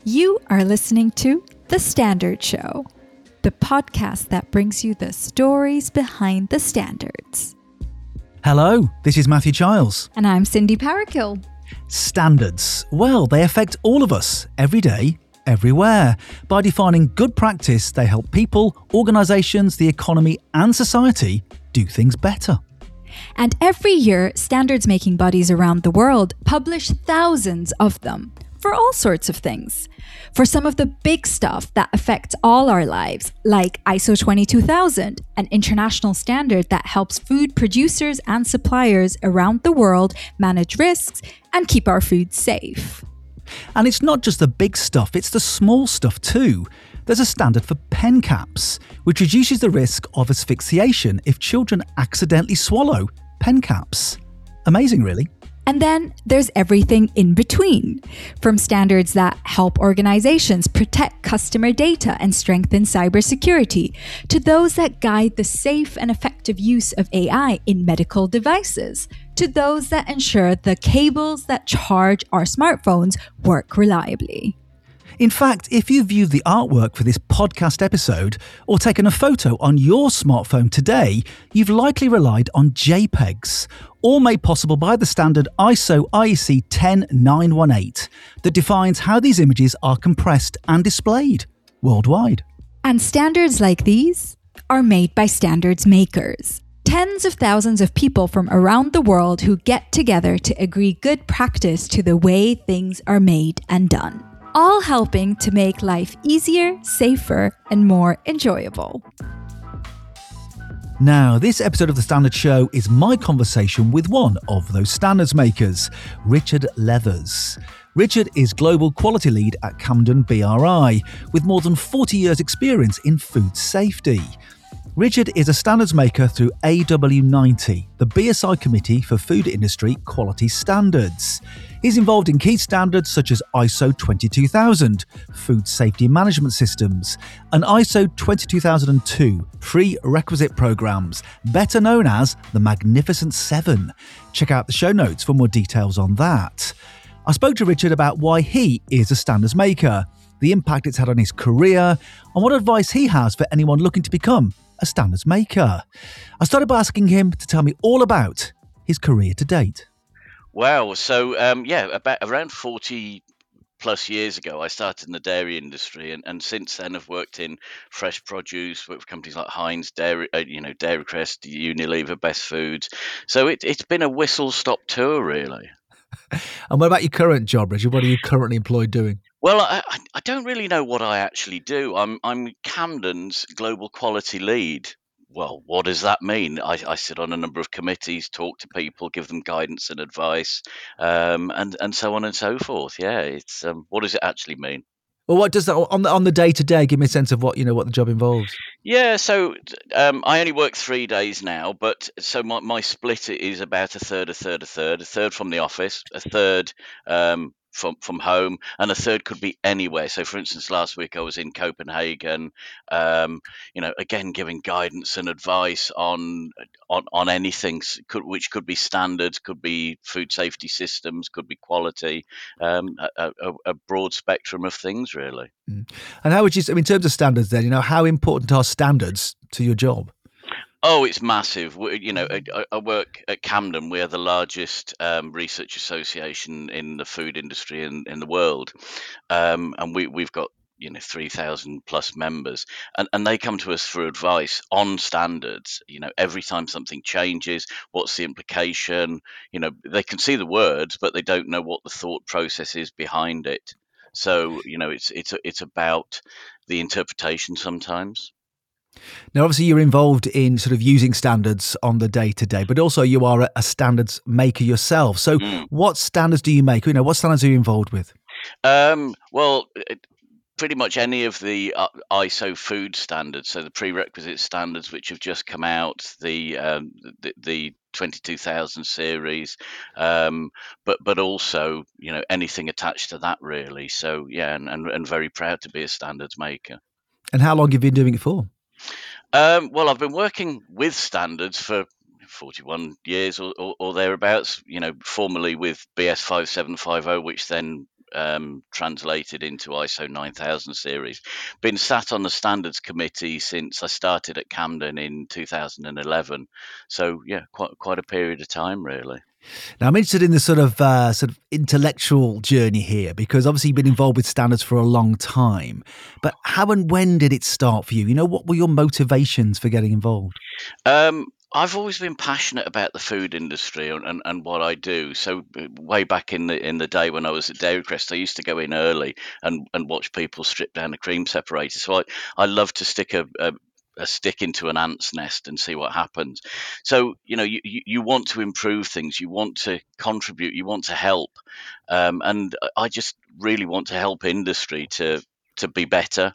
You are listening to The Standard Show, the podcast that brings you the stories behind the standards. Hello, this is Matthew Giles. And I'm Cindy Parakill. Standards. Well, they affect all of us, every day, everywhere. By defining good practice, they help people, organisations, the economy and society do things better. And every year, standards-making bodies around the world publish thousands of them for all sorts of things. For some of the big stuff that affects all our lives, like ISO 22000, an international standard that helps food producers and suppliers around the world manage risks and keep our food safe. And it's not just the big stuff, it's the small stuff too. There's a standard for pen caps, which reduces the risk of asphyxiation if children accidentally swallow pen caps. Amazing, really. And then there's everything in between, from standards that help organizations protect customer data and strengthen cybersecurity, to those that guide the safe and effective use of AI in medical devices, to those that ensure the cables that charge our smartphones work reliably. In fact, if you viewed the artwork for this podcast episode or taken a photo on your smartphone today, you've likely relied on JPEGs, all made possible by the standard ISO IEC 10918 that defines how these images are compressed and displayed worldwide. And standards like these are made by standards makers. Tens of thousands of people from around the world who get together to agree good practice to the way things are made and done, all helping to make life easier, safer, and more enjoyable. Now, this episode of The Standard Show is my conversation with one of those standards makers, Richard Leathers. Richard is Global Quality Lead at Camden BRI, with more than 40 years' experience in food safety. Richard is a standards maker through AW90, the BSI Committee for Food Industry Quality Standards. He's involved in key standards such as ISO 22000, Food Safety Management Systems, and ISO 22002, Prerequisite Programs, better known as the Magnificent Seven. Check out the show notes for more details on that. I spoke to Richard about why he is a standards maker, the impact it's had on his career, and what advice he has for anyone looking to become a standards maker. I started by asking him to tell me all about his career to date. Wow. So, about around 40 plus years ago, I started in the dairy industry, and since then I've worked in fresh produce, worked for companies like Heinz, Dairycrest, Unilever, Best Foods. So it's been a whistle-stop tour, really. And what about your current job, Richard? What are you currently employed doing? Well, I don't really know what I actually do. I'm Camden's Global Quality Lead. Well, what does that mean? I sit on a number of committees, talk to people, give them guidance and advice, and so on and so forth. Yeah, it's what does it actually mean? Well, what does that on the day to day? Give me a sense of what the job involves. Yeah, so I only work 3 days now, but so my split is about a third from the office, a third from home, and a third could be anywhere. So, for instance, last week I was in Copenhagen, again giving guidance and advice on anything, which could be standards, could be food safety systems, could be quality, a broad spectrum of things, really. And how would you, in terms of standards then, how important are standards to your job? Oh, it's massive. I work at Camden. We're the largest research association in the food industry in the world. And we've got 3,000 plus members, and they come to us for advice on standards. Every time something changes, what's the implication? They can see the words, but they don't know what the thought process is behind it. So it's about the interpretation sometimes. Now, obviously, you're involved in sort of using standards on the day-to-day, but also you are a standards maker yourself. So what standards do you make? What standards are you involved with? Pretty much any of the ISO food standards, so the prerequisite standards which have just come out, the 22,000 series, but also anything attached to that, really. So yeah, and very proud to be a standards maker. And how long have you been doing it for? Well, I've been working with standards for 41 years or thereabouts, formerly with BS 5750, which then translated into ISO 9000 series. Been sat on the standards committee since I started at Camden in 2011. So yeah, quite a period of time, really. Now, I'm interested in the sort of intellectual journey here, because obviously you've been involved with standards for a long time. But how and when did it start for you? You know, what were your motivations for getting involved? I've always been passionate about the food industry and what I do. So way back in the day when I was at Dairycrest, I used to go in early and watch people strip down a cream separator. So I love to stick a stick into an ant's nest and see what happens. So you want to improve things, you want to contribute, you want to help, and I just really want to help industry to be better.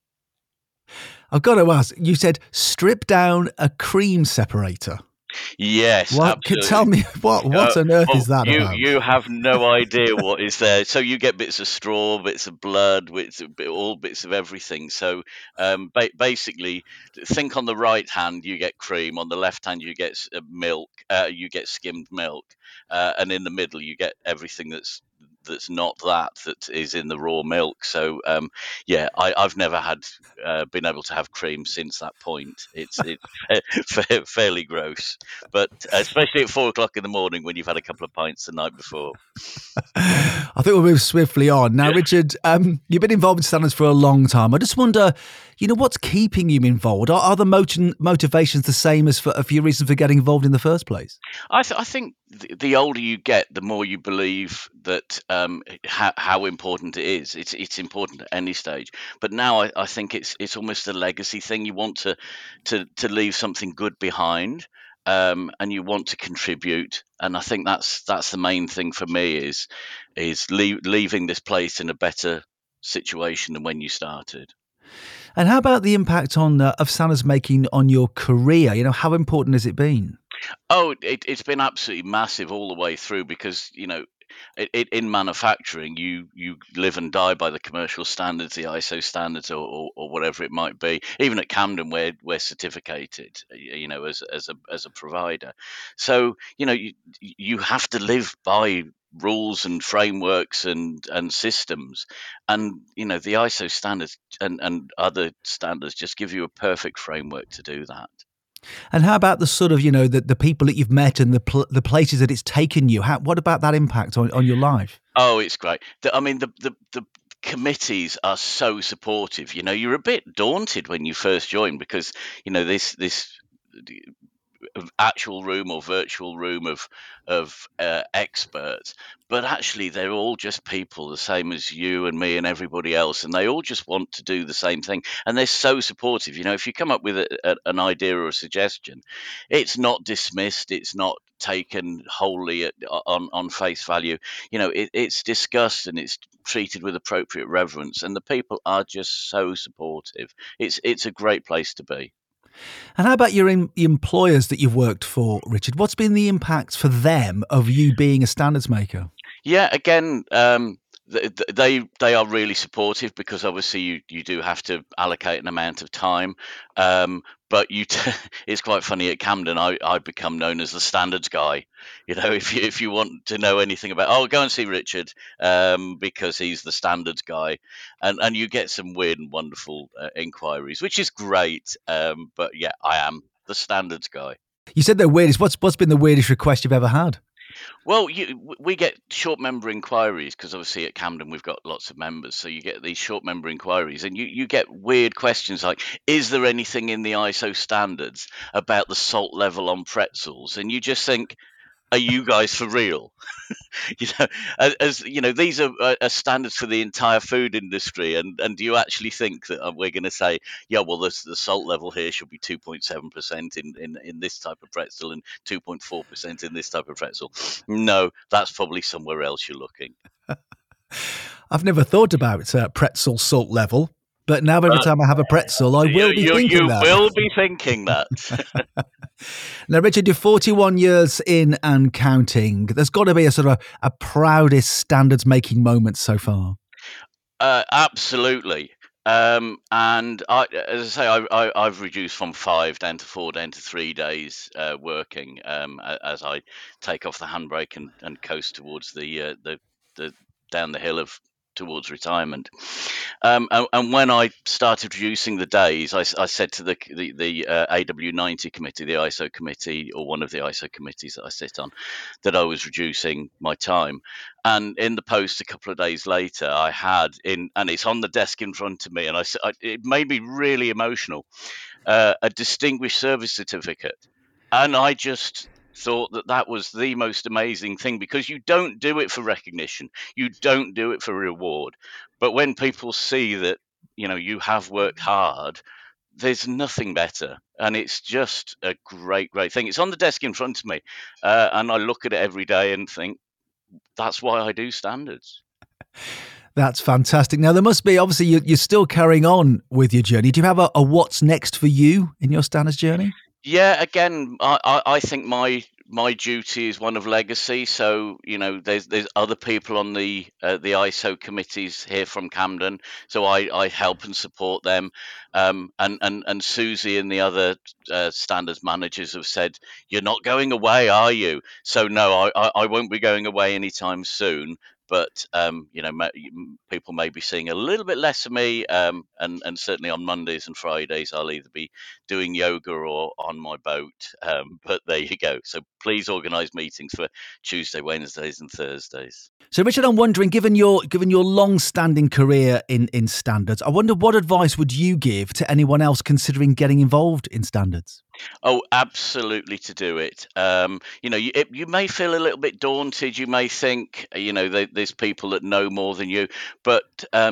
I've got to ask, you said strip down a cream separator. Yes, What could tell absolutely. me what on earth Well, is that about? you have no idea what is there. So you get bits of straw, bits of blood, all bits of everything. So basically, think on the right hand you get cream, on the left hand you get milk, you get skimmed milk, and in the middle you get everything that's not that is in the raw milk. So yeah, I've never had been able to have cream since that point. It's fairly gross, but especially at 4 o'clock in the morning when you've had a couple of pints the night before. I think we'll move swiftly on. Now, Yeah. Richard, you've been involved in standards for a long time. I just wonder, what's keeping you involved? Are the motivations the same as for a few reasons for getting involved in the first place? I think the older you get, the more you believe that how important it is. It's important at any stage, but now I think it's almost a legacy thing. You want to leave something good behind, and you want to contribute. And I think that's the main thing for me is leaving this place in a better situation than when you started. And how about the impact of standards making on your career? How important has it been? Oh, it's been absolutely massive all the way through because in manufacturing you live and die by the commercial standards, the ISO standards, or whatever it might be. Even at Camden, we're certificated, as a provider. So you have to live by rules and frameworks and systems, and the ISO standards and other standards just give you a perfect framework to do that. And how about the sort of, the people that you've met and the places that it's taken you? What about that impact on your life? Oh, it's great. I mean, the committees are so supportive. You're a bit daunted when you first join because this actual room or virtual room of experts, but actually they're all just people the same as you and me and everybody else, and they all just want to do the same thing, and they're so supportive. If you come up with an idea or a suggestion, it's not dismissed, it's not taken wholly on face value. It's discussed and it's treated with appropriate reverence, and the people are just so supportive. It's a great place to be. And how about your employers that you've worked for, Richard? What's been the impact for them of you being a standards maker? Yeah, again, they are really supportive because obviously you do have to allocate an amount of time. But it's quite funny at Camden. I become known as the standards guy. If you want to know anything about, oh, go and see Richard, because he's the standards guy, and you get some weird and wonderful inquiries, which is great. But yeah, I am the standards guy. You said they're weirdest. What's been the weirdest request you've ever had? Well, we get short member inquiries because obviously at Camden we've got lots of members. So you get these short member inquiries and you get weird questions like, is there anything in the ISO standards about the salt level on pretzels? And you just think, are you guys for real? you know, as these are standards for the entire food industry, and do you actually think that we're going to say, yeah, well, the salt level here should be 2.7% in this type of pretzel and 2.4% in this type of pretzel? No, that's probably somewhere else you're looking. I've never thought about pretzel salt level, but now every But time I have a pretzel, I will be thinking you that. will be thinking that. Now, Richard, you're 41 years in and counting. There's got to be a sort of a proudest standards making moment so far. Absolutely. And as I say, I've reduced from 5 down to 4, down to 3 days working, as I take off the handbrake and coast towards the down the hill towards retirement. And when I started reducing the days, I said to the AW90 committee, the ISO committee, or one of the ISO committees that I sit on, that I was reducing my time. And in the post a couple of days later, I had and it's on the desk in front of me, and it made me really emotional, a distinguished service certificate. And I just thought that was the most amazing thing, because you don't do it for recognition, you don't do it for reward, but when people see that you have worked hard, there's nothing better, and it's just a great thing. It's on the desk in front of me, and I look at it every day and think, that's why I do standards. That's fantastic. Now, there must be, obviously, you're still carrying on with your journey. Do you have a what's next for you in your standards journey? Yeah, again, I think my duty is one of legacy. So there's other people on the ISO committees here from Camden, so I help and support them. And Susie and the other standards managers have said, "You're not going away, are you?" So no, I won't be going away anytime soon. But people may be seeing a little bit less of me, and certainly on Mondays and Fridays I'll either be doing yoga or on my boat. But there you go. So please organise meetings for Tuesday, Wednesdays, and Thursdays. So, Richard, I'm wondering, given your long-standing career in standards, I wonder what advice would you give to anyone else considering getting involved in standards? Oh, absolutely, to do it. You may feel a little bit daunted. You may think, there's people that know more than you, but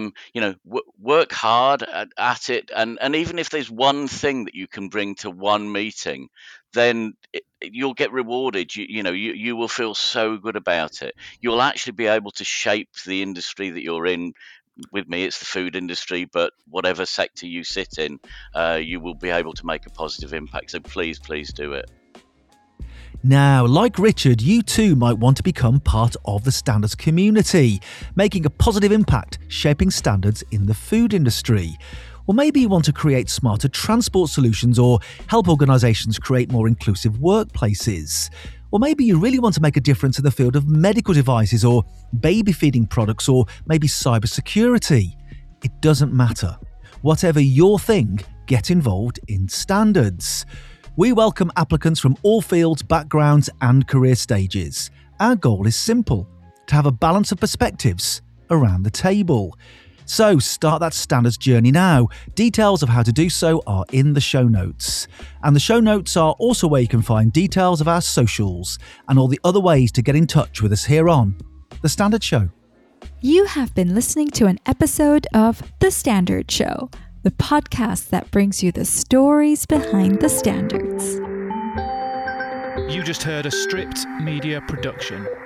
work hard at it, and even if there's one thing that you can bring to one meeting, then you'll get rewarded. You will feel so good about it. You'll actually be able to shape the industry that you're in. With me, it's the food industry, but whatever sector you sit in, you will be able to make a positive impact. So please do it. Now, like Richard, you too might want to become part of the standards community, making a positive impact, shaping standards in the food industry. Or maybe you want to create smarter transport solutions or help organisations create more inclusive workplaces. Or maybe you really want to make a difference in the field of medical devices or baby feeding products or maybe cybersecurity. It doesn't matter. Whatever your thing, get involved in standards. We welcome applicants from all fields, backgrounds and career stages. Our goal is simple: to have a balance of perspectives around the table. So start that standards journey now. Details of how to do so are in the show notes. And the show notes are also where you can find details of our socials and all the other ways to get in touch with us here on The Standard Show. You have been listening to an episode of The Standard Show, the podcast that brings you the stories behind the standards. You just heard a Stripped Media production.